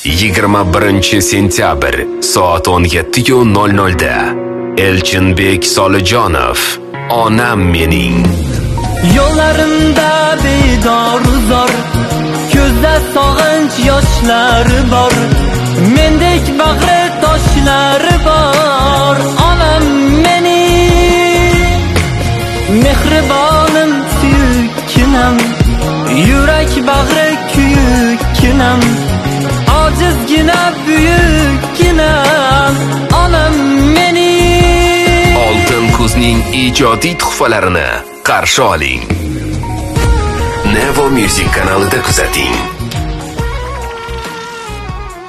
21 sentyabr soat 17:00 da Elchinbek Solijonov Onam mening. Yo'llarimda bedor uzor, ko'zda sog'inch yoshlari bor, mendek bag'ri toshlari bor. Onam mening, mehribonim, suyukkinam, yurak bag'ri kuyukkinam, ojizgina buyukkinam. Onam mening. Oltin kuzning ijodiy tuhfalarini qarshi oling. Nevo Music kanalida kuzating.